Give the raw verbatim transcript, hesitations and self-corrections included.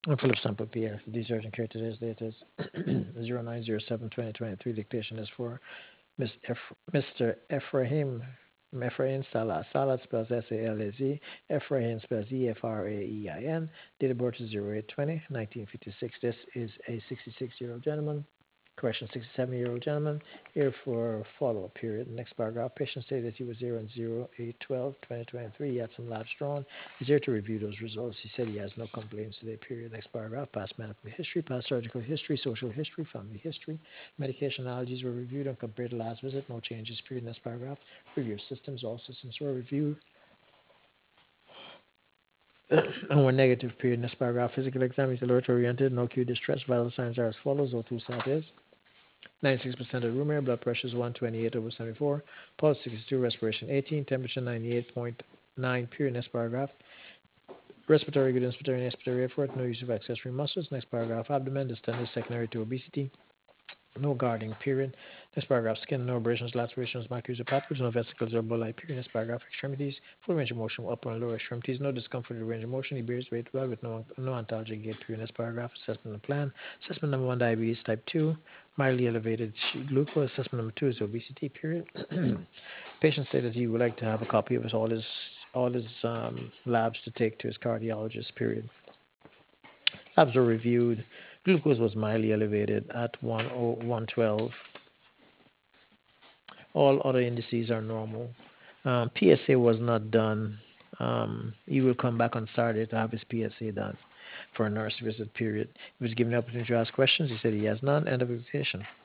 And Philip Sample Pierre. These urgent care today's date is zero nine zero seven twenty twenty-three. Dictation is for Miss Eph- Mister Ephraim Ephraim Salah. Salah spells S A L A Z. Ephraim spells E F R A E I N. Date of birth is zero eight twenty nineteen fifty-six. This is a sixty-six year old gentleman. Correction, sixty-seven year old gentleman. Here for follow up period. Next paragraph. Patient stated that he was here on zero eight twelve twenty twenty-three. He had some labs drawn. He's here to review those results. He said he has no complaints today. Period. Next paragraph. Past medical history, past surgical history, social history, family history. Medication allergies were reviewed and compared to last visit. No changes. Period. Next paragraph. Review systems. All systems were reviewed and were negative. Period. Next paragraph. Physical exam is alert oriented. No acute distress. Vital signs are as follows. O two sat is ninety-six percent of room air. Blood pressure is one twenty-eight over seventy-four. Pulse sixty-two. Respiration eighteen. Temperature ninety-eight point nine. Period. Next paragraph. Respiratory good inspiratory and expiratory effort. No use of accessory muscles. Next paragraph. Abdomen distended secondary to obesity. No guarding, period. Next paragraph, skin, no abrasions, lacerations, markings, or papules, no vesicles or bulli, period. Next paragraph, extremities, full range of motion, upper and lower extremities, no discomfort or range of motion. He bears weight well with no, no antalgic gait, period. Next paragraph, assessment and plan. Assessment number one, diabetes type two, mildly elevated glucose. Assessment number two is obesity, period. Patient said that he would like to have a copy of his, all his all his um, labs to take to his cardiologist, period. Labs were reviewed. Glucose was mildly elevated at one oh one twelve. All other indices are normal. Um, P S A was not done. Um, he will come back on Saturday to have his P S A done for a nurse visit period. He was given the opportunity to ask questions. He said he has none. End of invitation.